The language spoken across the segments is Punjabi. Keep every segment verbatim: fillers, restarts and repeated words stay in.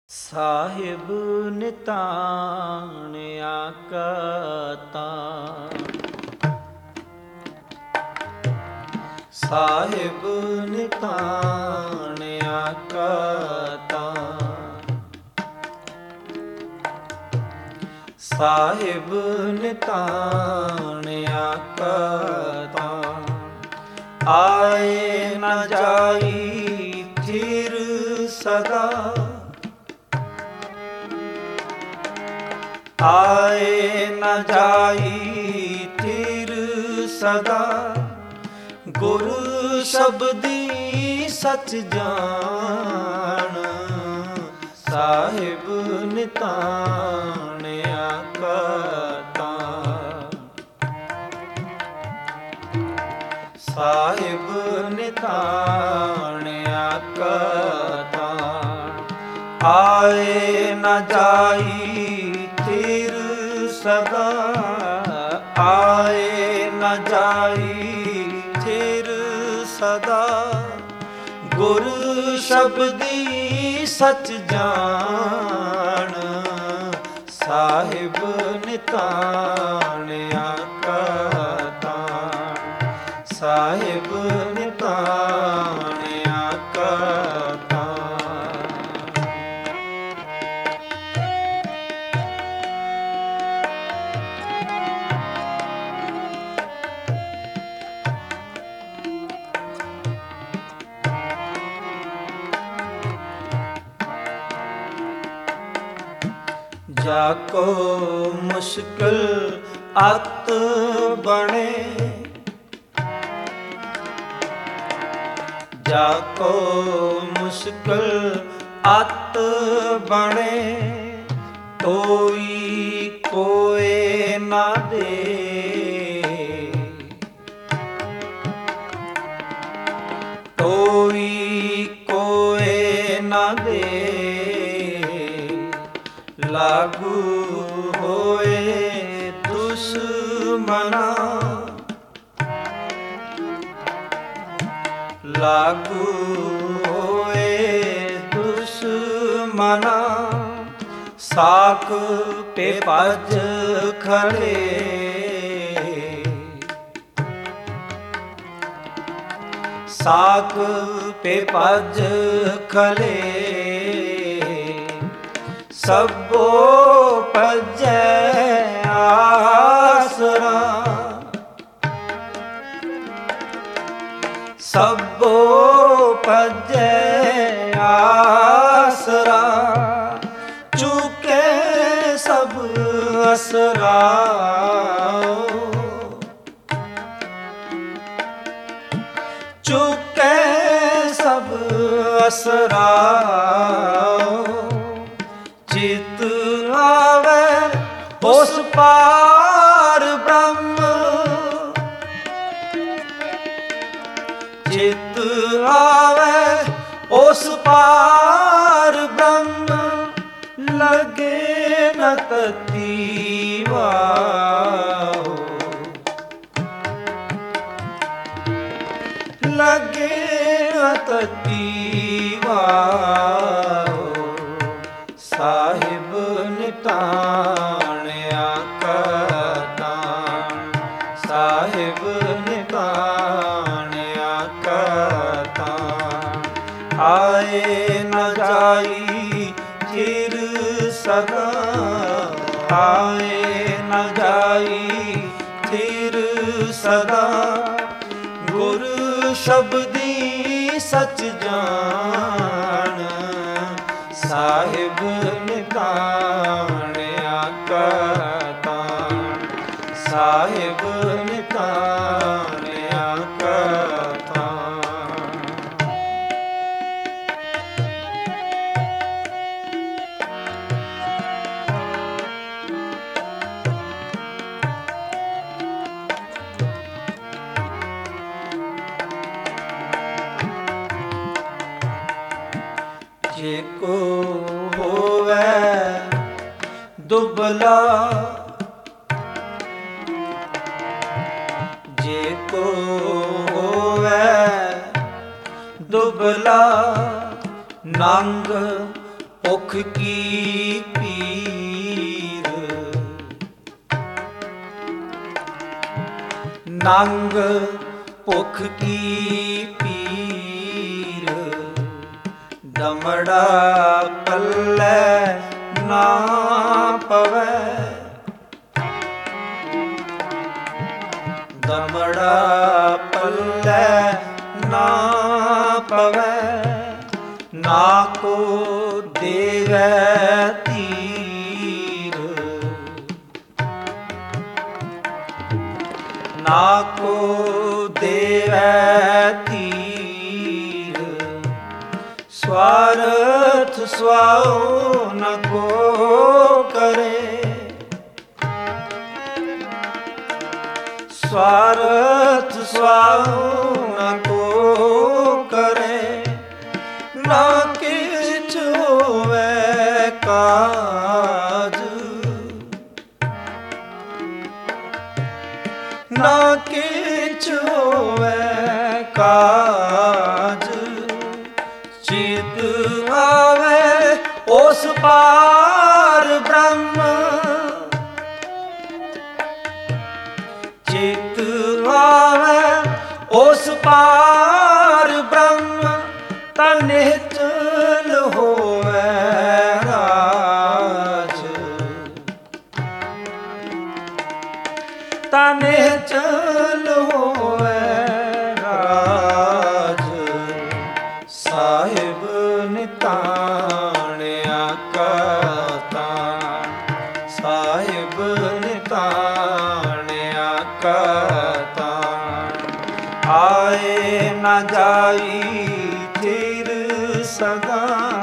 ਸਾਹਿਬ ਨਿਤਾਣ ਆਕਤਾ, ਸਾਹਿਬ ਨਿਤਾਣ ਆਕਤਾ, ਸਾਹਿਬ ਨਿਤਾਣ ਆਕਤਾ। ਆਏ ਨ ਜਾਈ ਥਿਰ ਸਦਾ, ਆਏ ਨ ਜਾਈ ਥਿਰ ਸਦਾ। ਗੁਰ ਸ਼ਬਦੀ ਸਚ ਜਾਣ, ਸਾਹਿਬ ਨਿਤਾਣ ਆਕਤਾ, ਸਾਹਿਬ ਨਿਤਾਣ ਆਕਤਾ। ਆਏ ਨ ਜਾਈ ਥਿਰ ਸਦਾ, ਆਏ ਨ ਜਾਈ ਥਿਰ ਸਦਾ। ਗੁਰ ਸ਼ਬਦੀ ਸਚ ਜਾਣ, ਸਾਹਿਬ ਨਿਤਾਣ ਆਕਤਾ, ਸਾਹਿਬ ਨਿਤਾਣ ਆਕਤਾ। ਜਾਕੋ ਮੁਸ਼ਕਿਲ ਅਤ ਬਣੇ, ਜਾਕੋ ਮੁਸ਼ਕਿਲ ਅਤ ਬਣੇ। ਕੋਈ ਕੋਏ ਨਾ ਦੇ, ਕੋਈ ਕੋਏ ਨਾ ਦੇ। ਲਾਗੂ ਹੋਏ ਦੁਸ਼ਮਨਾ, ਲਾਗੂ ਹੋਏ ਦੁਸ਼ਮਨਾ। ਸਾਕ ਪੇ ਭਜ ਖੜੇ, ਸਾਕ ਪੇ ਭਜ ਖੜੇ। ਸਭੋ ਭਜੈ ਆਸਰਾ, ਸਭੋ ਭਜੈ ਆਸਰਾ। ਚੁਕੇ ਸਭ ਅਸਰਾ, ਚੁਕੇ ਸਭ ਅਸਰਾ। ਚਿਤ ਆਵੇ ਉਸ ਪਾਰ ਬ੍ਰਹਮ, ਚਿਤ ਆਵੇ ਉਸ ਪਾਰ ਬ੍ਰਹਮ। ਲਗੇ ਨ ਤਤੀ ਵਾਹੁ, ਲਗੇ ਨ ਤਤੀ ਵਾਹੁ। ਸਾਹਿਬ ਨਿਤਾਣ ਆਕਤਾ, ਸਾਹਿਬ ਨਿਤਾਣ ਆਕਤਾ। ਆਏ ਨ ਜਾਈ ਥਿਰ ਸਦਾ, ਆਏ ਨ ਜਾਈ ਥਿਰ ਸਦਾ। ਗੁਰ ਸ਼ਬਦੀ ਸਚ ਜਾਣ, ਸਾਹਿਬ ਨਿਤਾਣ ਆਕਤਾ, ਸਾਹਿਬ ਨਿਤਾਣ ਆਕਤਾ। ਜੇ ਕੋ ਹੋਵੇ ਦੁਬਲਾ, ਜੇ ਕੋ ਹੋਵੇ ਦੁਬਲਾ। ਨੰਗ ਭੁੱਖ ਕੀ ਪੀਰ, ਨੰਗ ਭੁੱਖ ਕੀ ਪੀਰ, ਦਮੜਾ ਪੱਲੇ ਨਾ ਪਵੈ, ਦਮੜਾ ਪੱਲੇ ਨਾ ਪਵੈ, ਨਾ ਕੋ ਦੇਵੈ ਧੀਰ, ਨਾ ਕੋ ਦੇਵੈ ਧੀਰ, ਸਵਾਰਥ ਸੁਆਉ ਨ ਕੋ ਕਰੇ, ਸਵਾਰਥ ਸੁਆਉ ਨ ਕੋ ਕਰੇ, ਨਾ ਕਿਛ ਹੋਵੈ ਕਾਜ, ਨਾ ਕਿਛ ਹੋਵੈ ਕਾਜ, ਚਿਤ ਆਵੈ ਉਸ ਪਾਰ ਬ੍ਰਹਮ, ਚਿਤ ਆਵੈ ਉਸ ਪਾਰ ਬ੍ਰਹਮ, ਤਾ ਨਿਹਚਲ ਹੋਵੈ ਰਾਜ, ਤਾ ਨਿਹਚਲ ਹੋਵੈ ਰਾਜ, ਸਾਹਿਬ ਨਿਤਾਣਿਆ ਕਾ ਤਾਣ, ਸਾਹਿਬ ਨਿਤਾਣਿਆ ਕਾ ਤਾਣ, ਆਏ ਨਾ ਜਾਈ ਥਿਰ ਸਦਾ,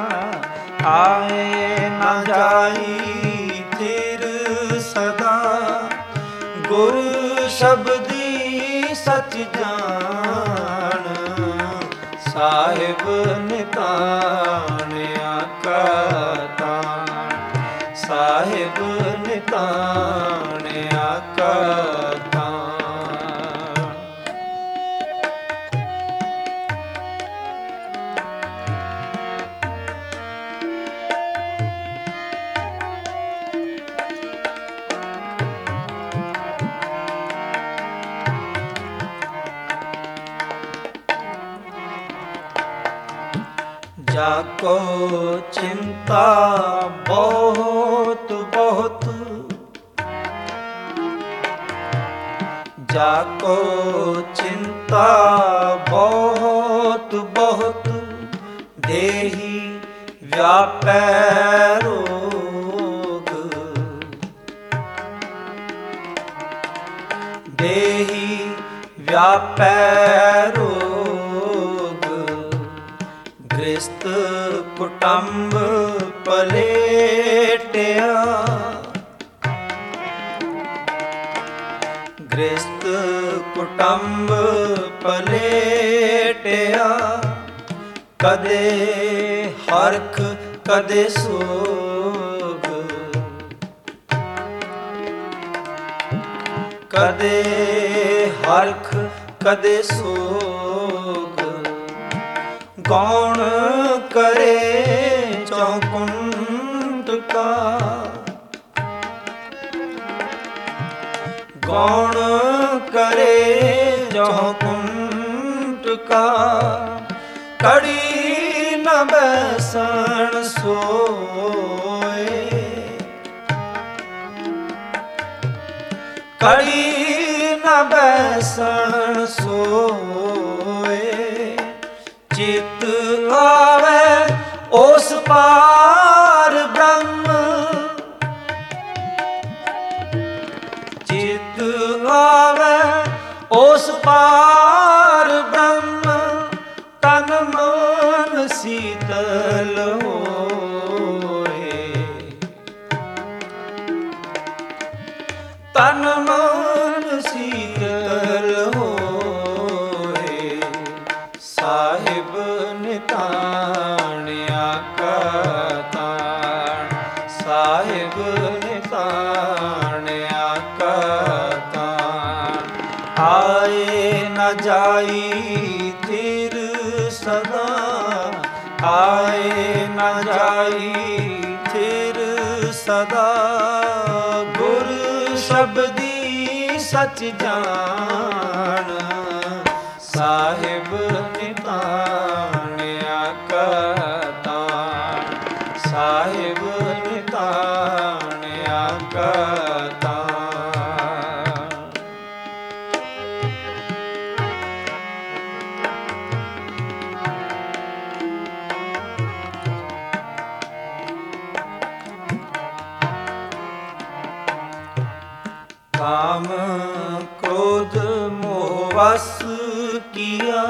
ਆਏ ਨਾ ਜਾਈ ਥਿਰ ਸਦਾ, ਗੁਰ ਸ਼ਬਦੀ ਸਚ ਜਾਣ, ਸਾਹਿਬ ਨਿਤਾਣਿਆ ਕਾ ਤਾਣ, ਸਾਹਿਬ ਨਿਤਾਣਿਆ ਕਾ ਤਾਣ। जाको चिंता बहुत बहुत, जाको चिंता बहुत बहुत, देहि व्यापै रोग, देहि व्यापै रोग, ਗ੍ਰਸਤ ਕੁਟੰਬ ਪਲੇਟਿਆ, ਗ੍ਰਸਤ ਕੁਟੰਬ ਪਲੇਟਿਆ, ਕਦੇ ਹਰਖ ਕਦੇ ਸੋਗ, ਕਦੇ ਹਰਖ ਕਦੇ ਸੋਗ, ਕੌਣ ਕਰੇ ਚੌਕੁੰਟ ਕਾ, ਕੌਣ ਕਰੇ ਚੌਕੁੰਟ ਕਾ, ਕੜੀ ਨ ਬੈਸਣ ਸੋਏ, ਕੜੀ ਨ ਬੈਸਣ ਸੋਏ, ਚਿਤ ਆਵੈ ਉਸ ਪਾਰ ਬ੍ਰਹਮ, ਚਿਤ ਆਵੈ ਉਸ ਪਾਰ ਬ੍ਰਹਮ, ਤਨ ਮਨ ਸੀਤਲ ਹੋਏ, ਤਨ ਮਨ ਸੀਤਲ ਹੋਏ, ਸਾਹਿਬ ਨਿਤਾਣਿਆ ਕਾ ਤਾਣ, ਸਾਹਿਬ ਨਿਤਾਣਿਆ ਕਾ ਤਾਣ, ਆਏ ਨ ਜਾਈ ਥਿਰ ਸਦਾ, ਆਏ ਨ ਜਾਈ ਸਦਾ ਗੁਰ ਸ਼ਬਦੀ ਸਚ ਜਾਣ ਸਾਹਿਬ ਨਿਤਾਣਿਆ ਕਰਤਾਣ ਸਾਹਿਬ ਨਿਤਾਣਿਆ ਕਰਤਾਣ। ਕਾਮ ਕ੍ਰੋਧ ਮੋਹ ਵਸ ਕੀਆ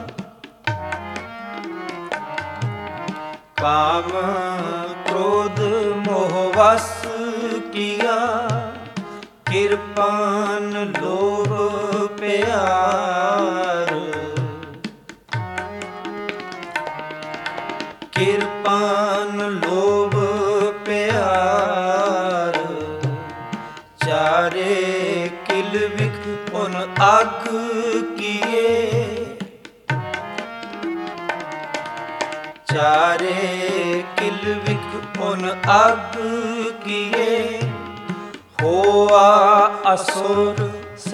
ਕਾਮ ਕ੍ਰੋਧ ਮੋਹ ਵਸ ਕੀਆ ਕਿਰਪਾਨ ਲੋਭ ਪਿਆਰ ਕਿਰਪਾਨ ਲੋਭ ਪਿਆਰ ਚਾਰੇ ਕਿਲ ਵਿਖ ਉਨ ਅਗ ਕੀਏ ਚਾਰੇ ਕਿਲ ਵਿਖ ਉਨ ਅਗ ਕੀਏ ਹੋਆ ਅਸੁਰ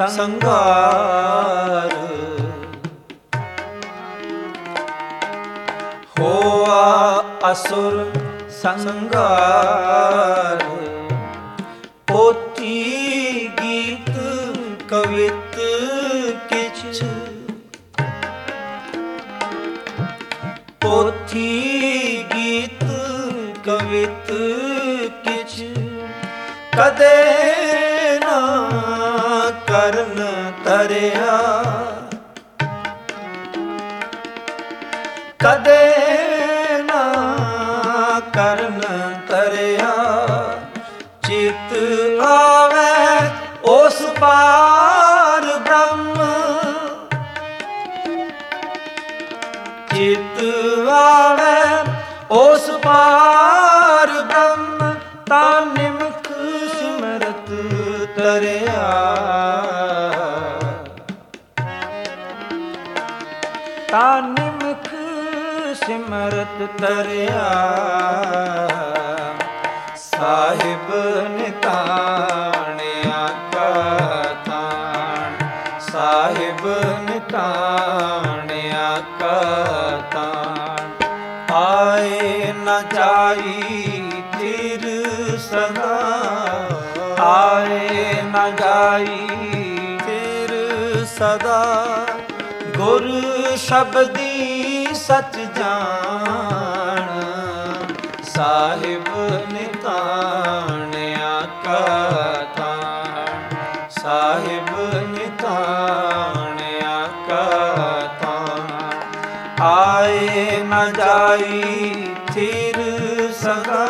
ਸੰਘਾਰ ਹੋਆ ਅਸੁਰ ਸੰਘਾਰ ਪੋਥੀ ਗੀਤ ਕਵਿਤ ਕਿਛ ਪੋਥੀ ਗੀਤ ਕਵਿਤ ਕਿਛ ਕਦੇ ਨਾ ਕਰਨ ਤਰਿਆ ਕਦੇ ਨਾ ਕਰਨ ਤਰਿਆ ਚਿਤ ਆਵੇ ਉਸ ਪਾਰ ਬ੍ਰਹਮ ਚਿਤ ਆਵੇ ਉਸ ਪਾਰ ਬ੍ਰਹਮ ਤਾਂ ਨਿਮਖ ਸਿਮਰਤ ਤਰਿਆ ਤਾਂ ਨਿਮਖ ਸਿਮਰਤ ਤਰਿਆ ਸਾਹਿਬ ਨਿਤਾਣਿਆ ਕਰਤਾਣ ਸਾਹਿਬ ਨਿਤਾਣਿਆ ਕਰਤਾਣ ਆਏ ਨ ਜਾਈ ਥਿਰ ਸਦਾ ਆਏ ਨ ਜਾਈ ਥਿਰ ਸਦਾ ਗੁਰ ਸ਼ਬਦੀ ਸਚ ਜਾਣ ਸਾਹਿਬ ਨਿਤਾਣਿਆ ਕਰਤਾਣ ਸਾਹਿਬ ਨਿਤਾਣਿਆ ਕਰਤਾਣ ਆਏ ਨ ਜਾਈ ਥਿਰ ਸਦਾ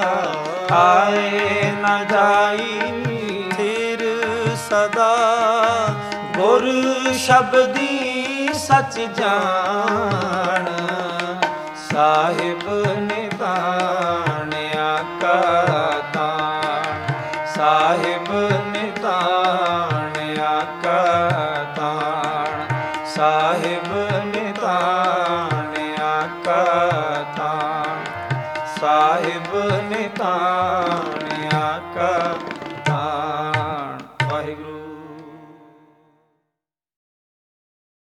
ਆਏ ਨ ਜਾਈ ਥਿਰ ਸਦਾ ਗੁਰ ਸ਼ਬਦੀ ਸਚ ਜਾਣ ਸਾਹਿਬ